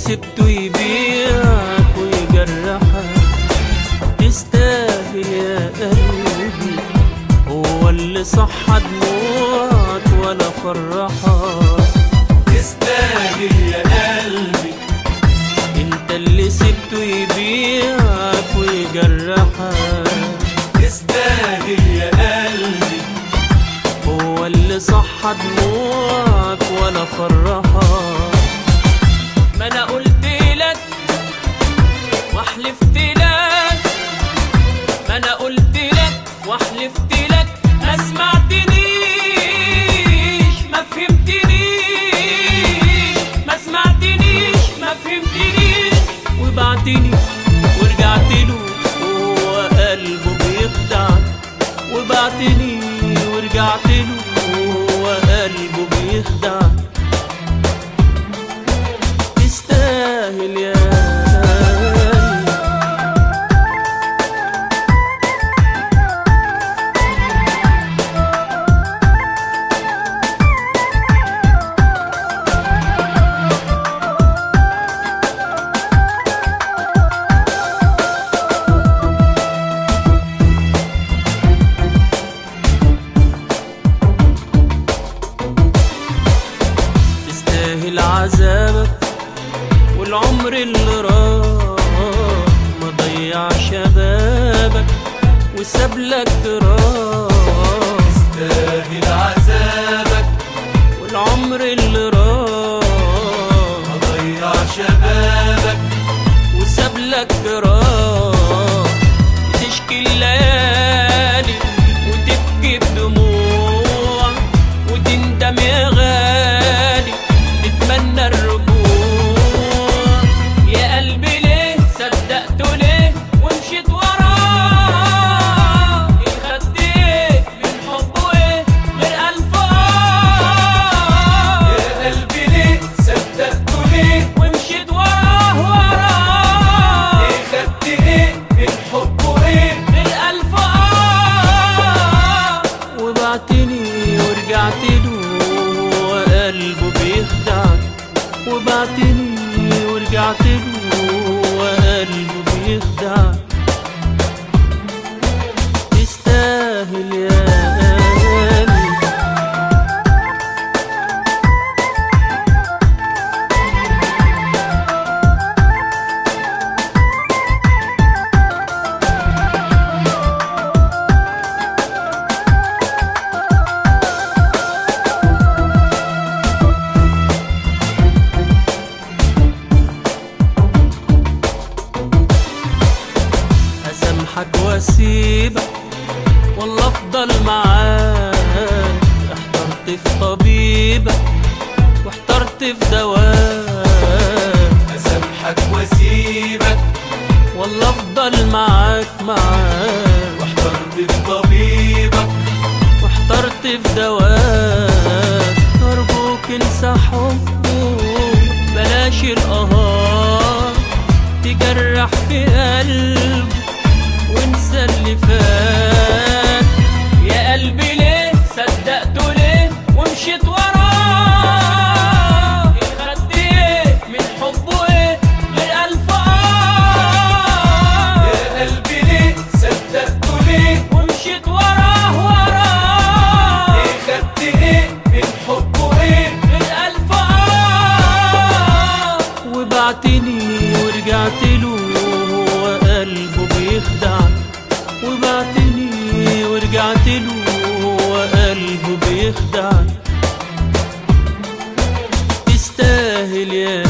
سبته يبيعك ويجرحك. تستاهل يا قلبي، هو اللي صح دموعك ولا فرحك. تستاهل يا قلبي، انت اللي سبته يبيعك ويجرحك. تستاهل يا قلبي، هو اللي صح دموعك ولا فرحك. ما انا قلت لك وحلفت لك، ما انا قلت لك وحلفت لك، ما سمعتنيش ما فهمتنيش، ما سمعتنيش ما فهمتنيش. وبعتني ورجعت له وهو قلبه بيخدعك. وبعتني ورجعت له وهو قلبه بيخدعك. تستاهل يا قلبي. تستاهل عذابك والعمر اللي راح، ما ضيع شبابك وسابلك جراح. تستاهل عذابك والعمر اللي راح، ما ضيع شبابك وسابلك جراح. تشكي الليالي وتبكي بدموع، وتندم يا غالي تتمنى الرجوع. يا قلبي ليه صدقته ليه ومشيت وراه؟ خدت ايه من حبه ايه غير ألف يا قلبي ليه صدقته ليه ومشيت وراه. خدت ايه من حبه ايه غير ألف وبعتني ورجعت له وقلبه بيخدعك. وبعتني ورجعت له وقلبه بيخدعك. تستاهل يا قلبي. أسامحك واسيبك والله افضل معاك. احترت في طبيبك واحترت في دواك. أسامحك واسيبك والله افضل معاك واحترت في طبيبك واحترت في دواك. أرجوك انسى حبه، بلاش القهار تجرح في قلبه، وانسى اللي فات. يا قلبي ليه صدقته ليه ومشيت وراه؟ خدت ايه من حبه ايه غير ألف يا قلبي ليه صدقته ليه ومشيت وراه. خدت ايه من حبه ايه غير ألف وبعتني ورجعت له وهو قلبه بيخدعك. وبعتني ورجعت له وهو قلبه بيخدعك. تستاهل يا